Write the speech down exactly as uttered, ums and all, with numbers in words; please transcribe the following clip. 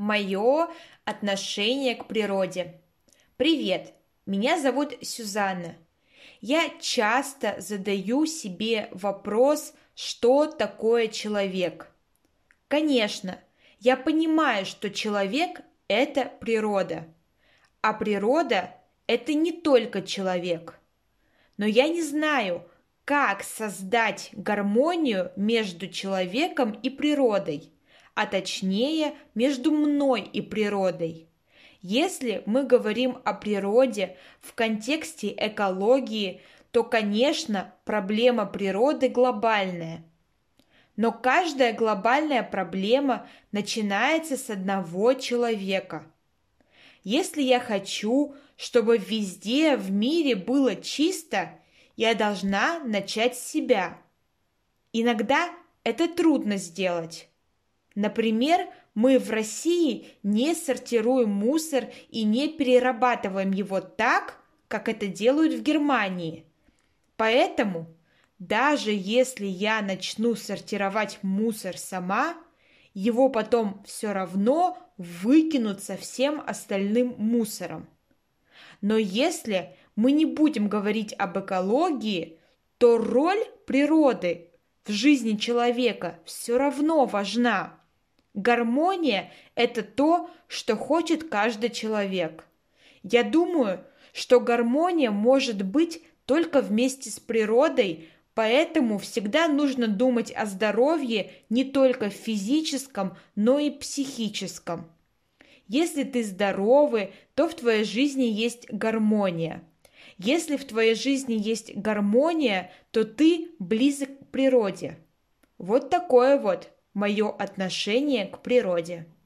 Мое отношение к природе. Привет, меня зовут Сюзанна. Я часто задаю себе вопрос, что такое человек. Конечно, я понимаю, что человек– это природа, а природа– это не только человек. Но я не знаю, как создать гармонию между человеком и природой, а точнее между мной и природой. Если мы говорим о природе в контексте экологии, то, конечно, проблема природы глобальная. Но каждая глобальная проблема начинается с одного человека. Если я хочу, чтобы везде в мире было чисто, я должна начать с себя. Иногда это трудно сделать. Например, мы в России не сортируем мусор и не перерабатываем его так, как это делают в Германии. Поэтому, даже если я начну сортировать мусор сама, его потом все равно выкинут со всем остальным мусором. Но если мы не будем говорить об экологии, то роль природы в жизни человека все равно важна. Гармония – это то, что хочет каждый человек. Я думаю, что гармония может быть только вместе с природой, поэтому всегда нужно думать о здоровье не только физическом, но и психическом. Если ты здоровый, то в твоей жизни есть гармония. Если в твоей жизни есть гармония, то ты близок к природе. Вот такое вот мое отношение к природе.